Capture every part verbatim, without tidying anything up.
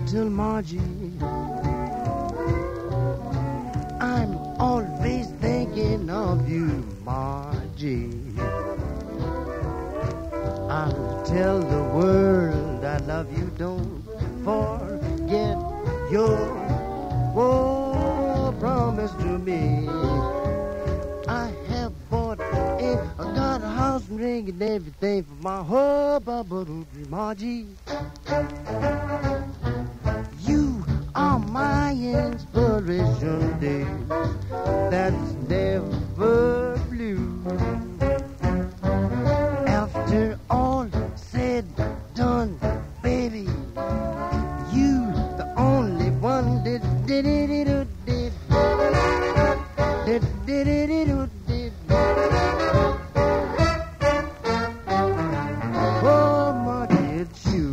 little Margie. I'm always thinking of you, Margie. I'll tell the world I love you. Don't forget your oh, promise to me. I have bought a, I got a house and ring and everything for my whole bubble, Margie. You are my inspiration, dear. That's never blue. After all said done, baby, you the only one that did it, it, it, did, did, did it, it, it, did. Oh, Marty, it's you.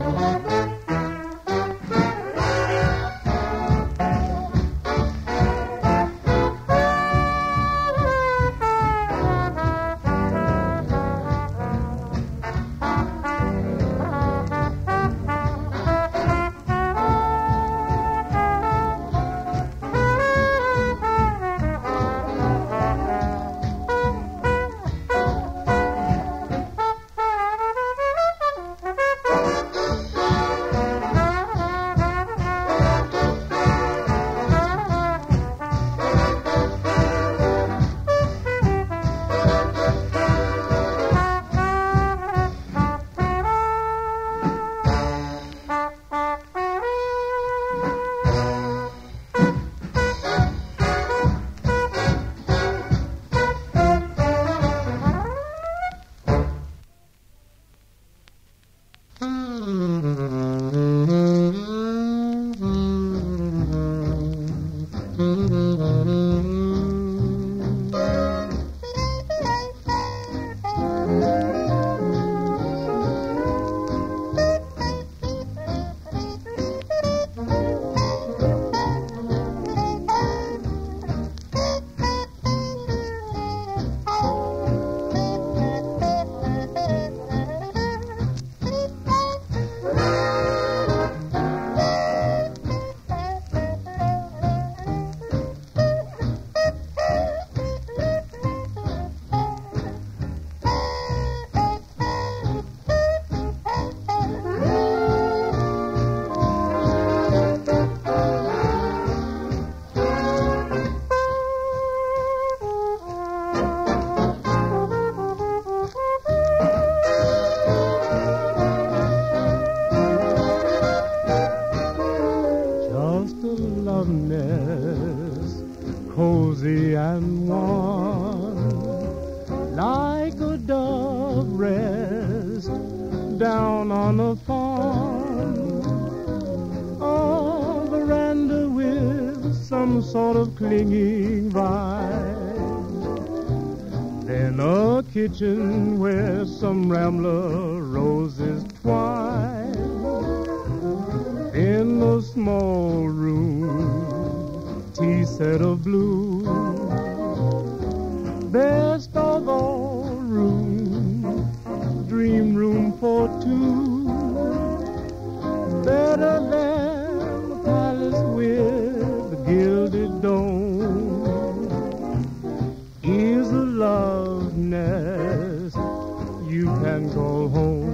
Cozy and warm, like a dove rest down on a farm, a veranda with some sort of clinging vine, then a kitchen where some rambler roses twine, in a small room, tea set of blue, best of all room, dream room for two, better than the palace with the gilded dome, is a love nest you can call home.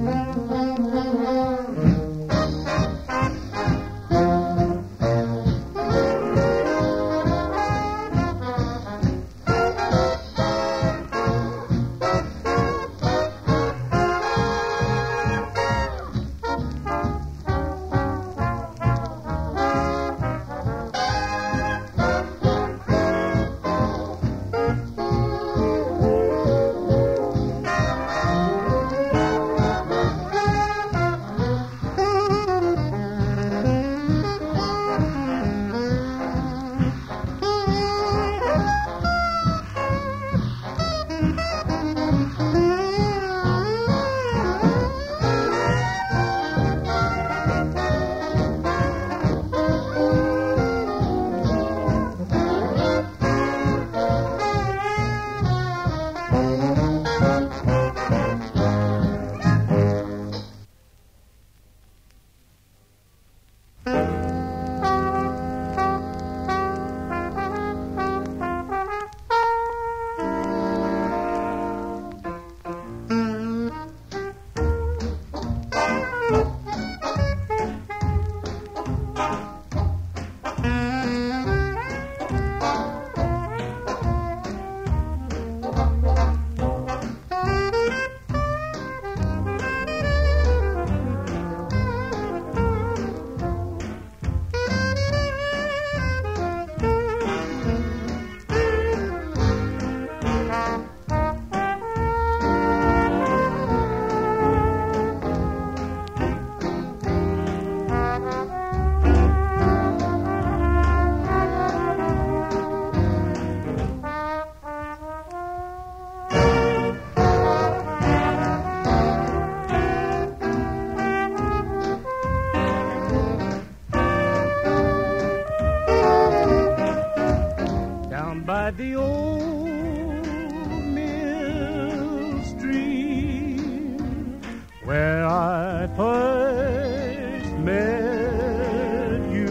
I first met you,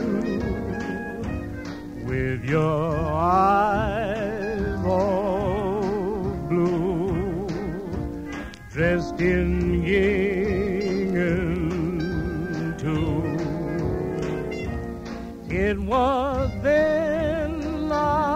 with your eyes all blue, dressed in gingham too. It was then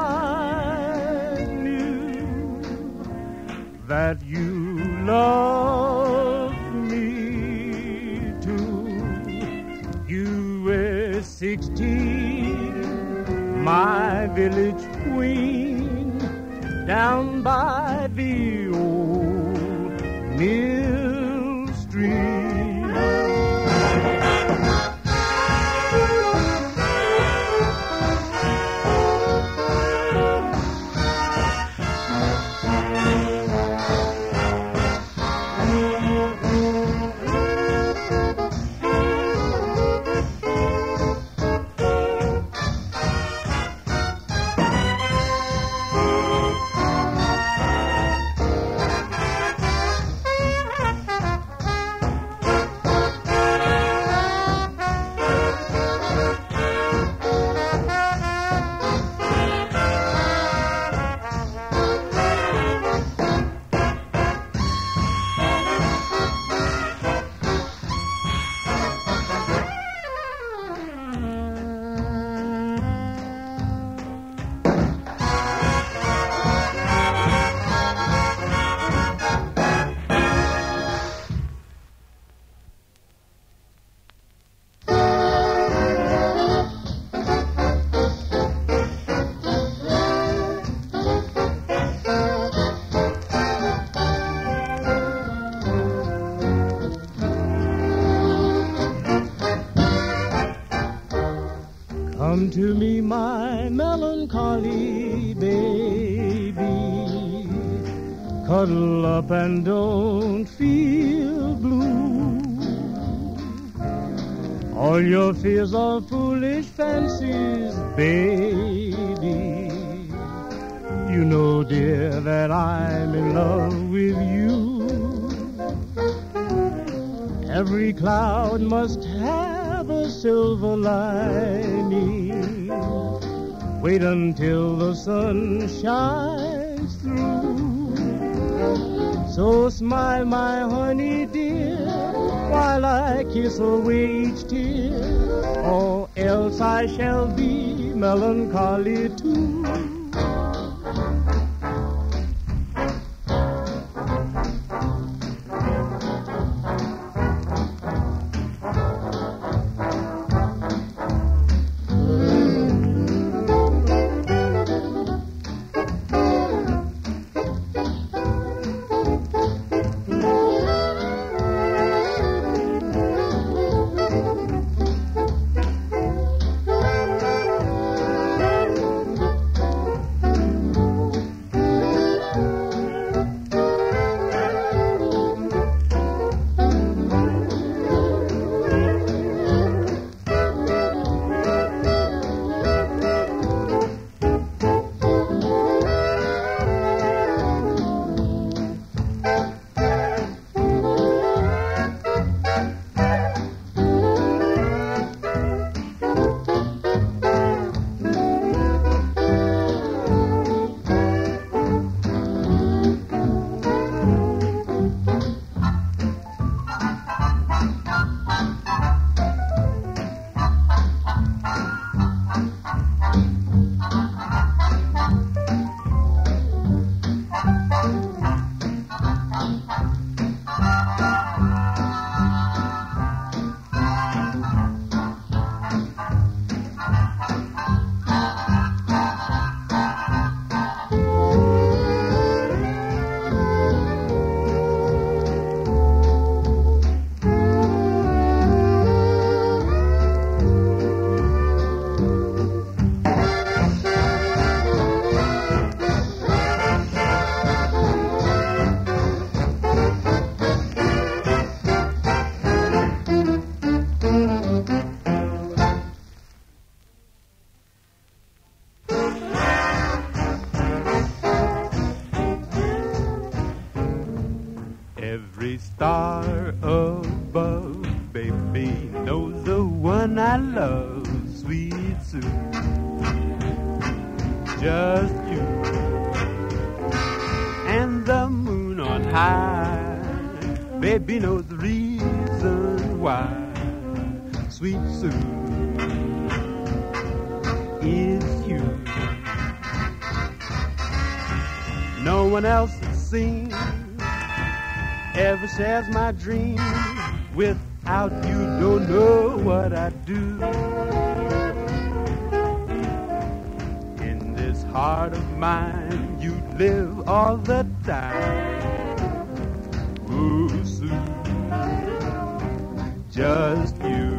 I knew that you loved me too. You were sixteen, my village queen, down by the old mill stream. Come to me, my melancholy baby. Cuddle up and don't feel blue. All your fears are foolish fancies, baby. You know, dear, that I'm in love with you. Every cloud must have a silver lining. Wait until the sun shines through. So smile, my honey dear, while I kiss away each tear, or else I shall be melancholy too. Every star above, baby, knows the one I love, sweet Sue. Just you and the moon on high, baby knows the reason why, sweet Sue. It's you. No one else has seen, ever shares my dream. Without you, don't know what I'd do. In this heart of mine, you live all the time. Ooh, Sue, just you.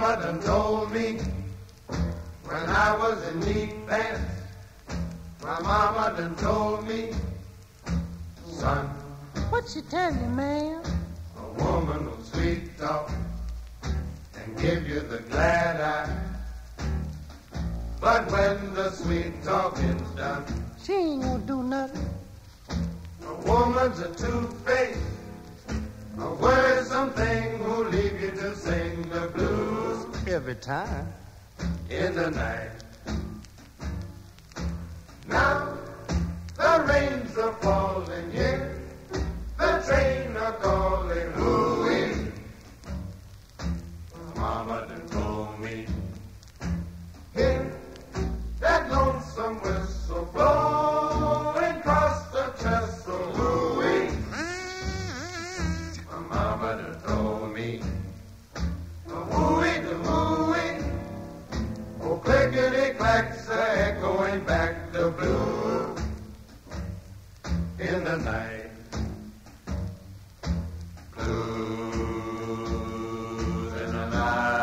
mama done told me when I was in neat pants. My mama done told me, son, What she tell you, man? a woman will sweet talk and give you the glad eye. But when the sweet talking's done, She ain't gonna do nothing. a woman's a two-faced, a worrisome thing who'll leave you to sing the blues Every time. in the night. Now the rains are falling here, the train are calling, hooey. Mama done told me, hear that lonesome whistle blowing across the trestle, hooey. My mama done told me, the hooey, the hooey, oh clickety-clacks are echoing back the blue in the night. Blues in the night.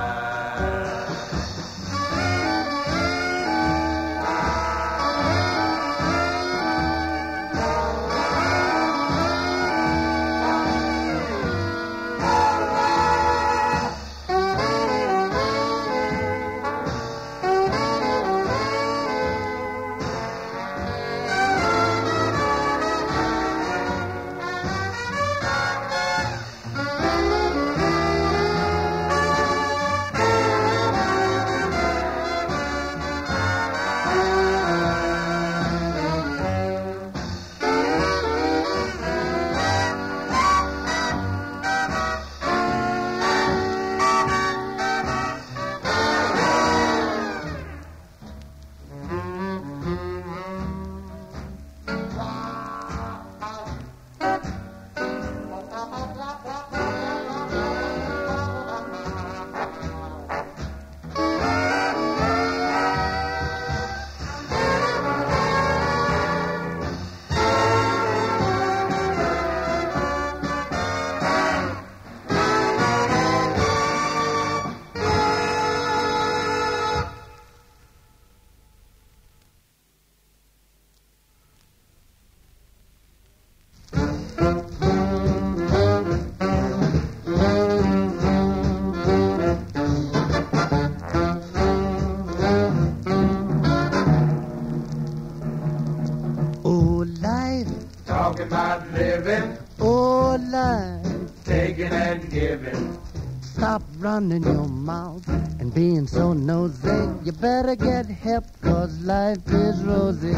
Oh, life, Talking about living, oh, life. taking and giving. Stop running your mouth and being so nosy. You better get help, cause life is rosy.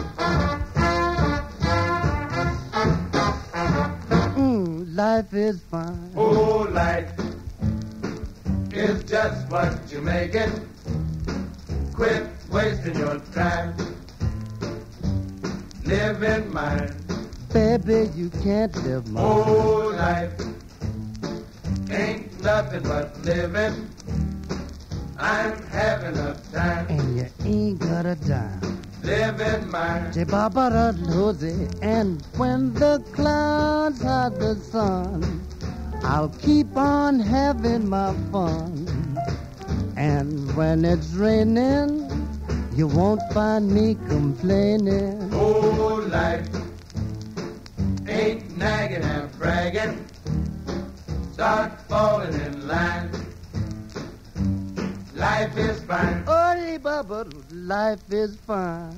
Mm, life is fine. Oh, life is just what you make it. Quit wasting your time. Live in mind. Baby, you can't live my Oh, life ain't nothing but living. I'm having a time. and you ain't got a dime. Live in mind. Jababara Losey, and when the clouds hide the sun, I'll keep on having my fun. And when it's raining, you won't find me complaining. Oh, life ain't nagging and bragging. Start falling in line. Life is fine. Oh, Baba, life is fine.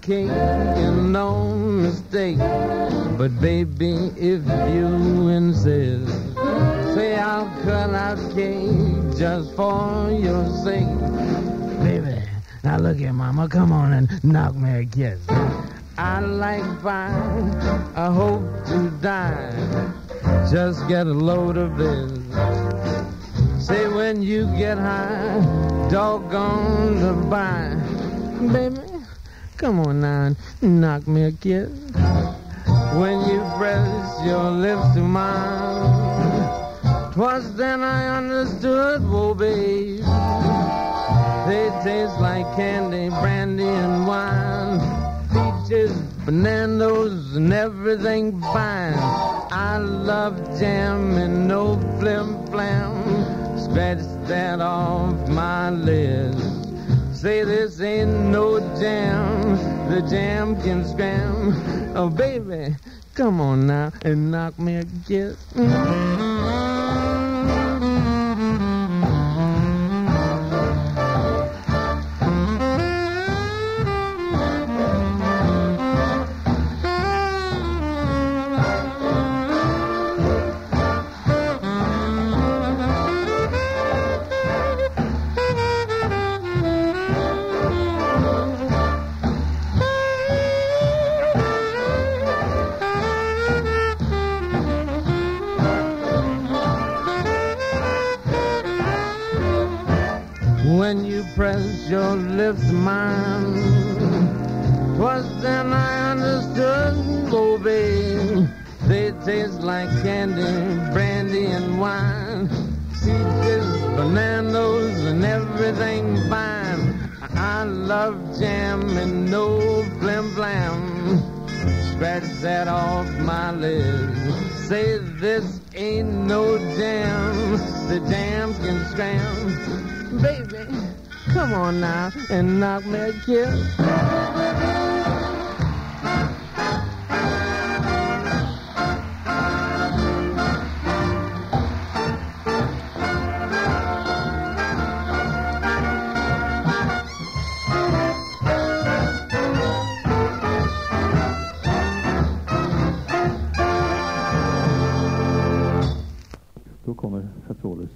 cake and no mistake. But baby, if you insist, say I'll cut out cake just for your sake. Baby, now look here, mama, come on and knock me a kiss. I like fine, I hope to die. Just get a load of this. Say when you get high, doggone to buy. Baby, come on now and knock me a kiss. When you press your lips to mine, 'twas then I understood, whoa, babe. They taste like candy, brandy, and wine. Peaches, bananas, and everything fine. I love jam and no flim-flam. Scratch that off my list. Say this ain't no jam, the jam can scram. Oh, baby, come on now and knock me a kiss. When you press your lips to mine, 'twas then I understood, oh babe, they taste like candy, brandy, and wine. Peaches, bananas, and everything fine. I love jam and no flim-flam. Scratch that off my list. Say this ain't no jam, the jam can scram. Baby, come on now and knock me a kiss. Då kommer Petrolus.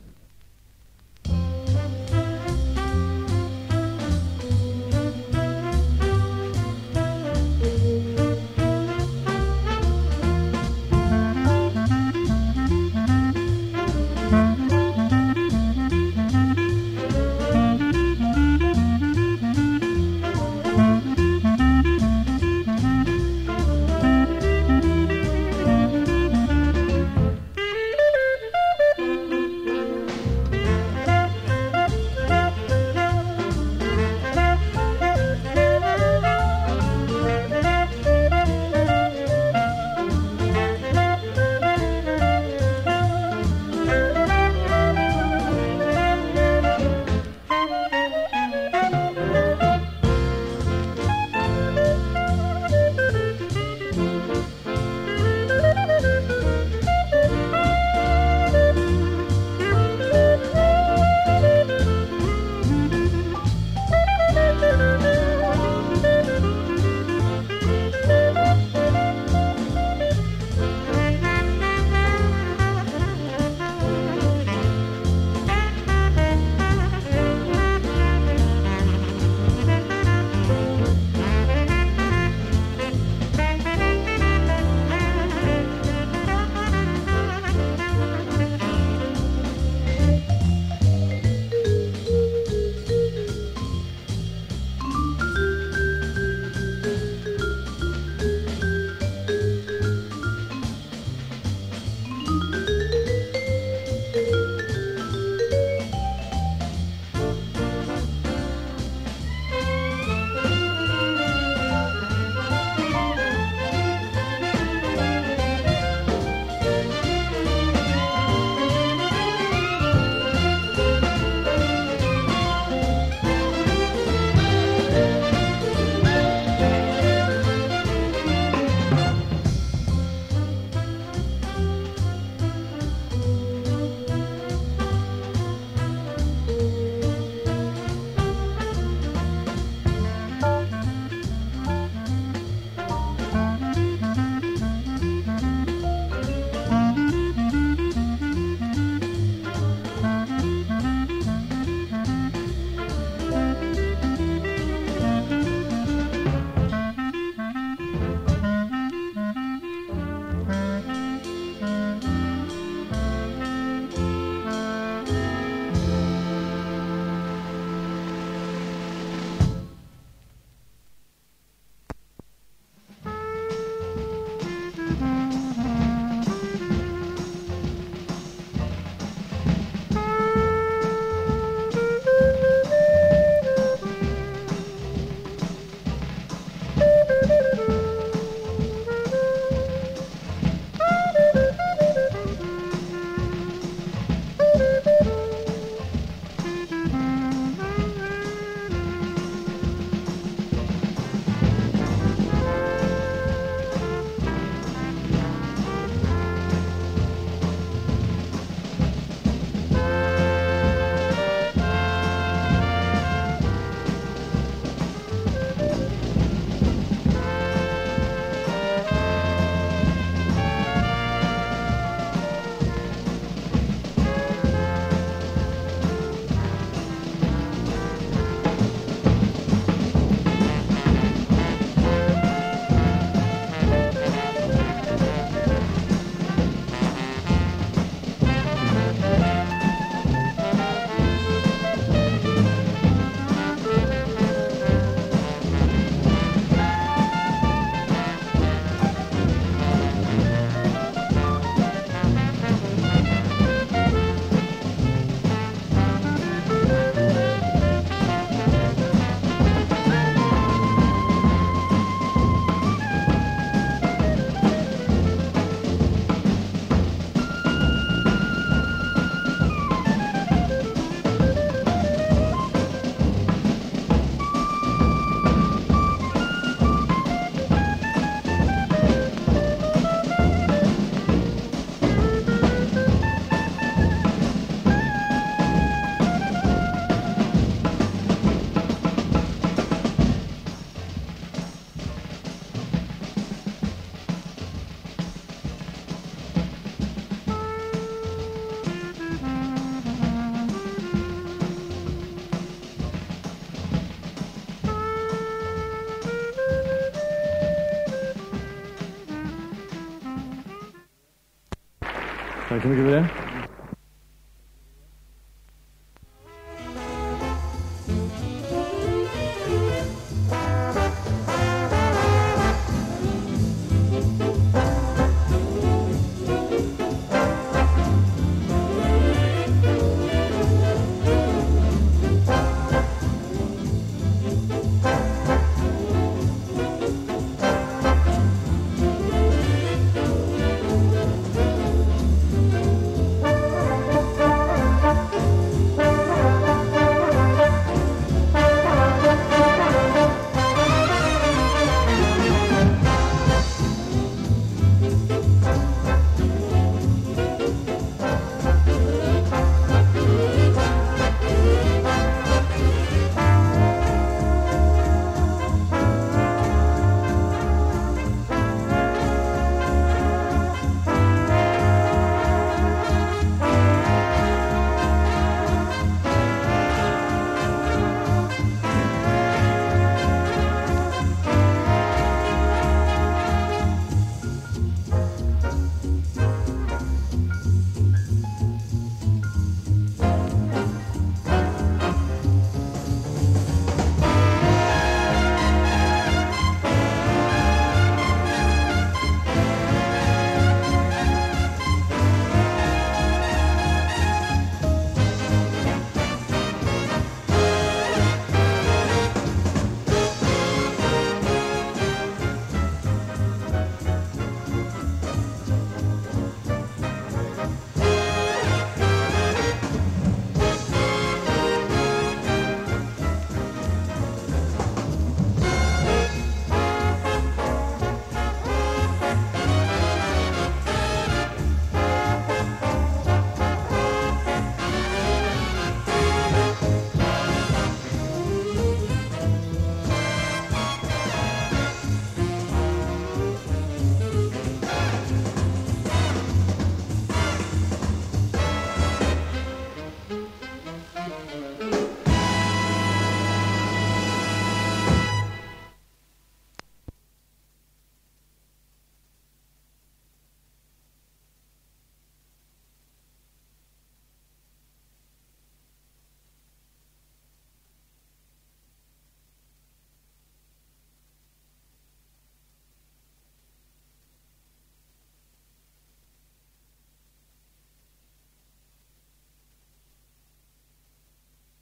Tack så mycket för det.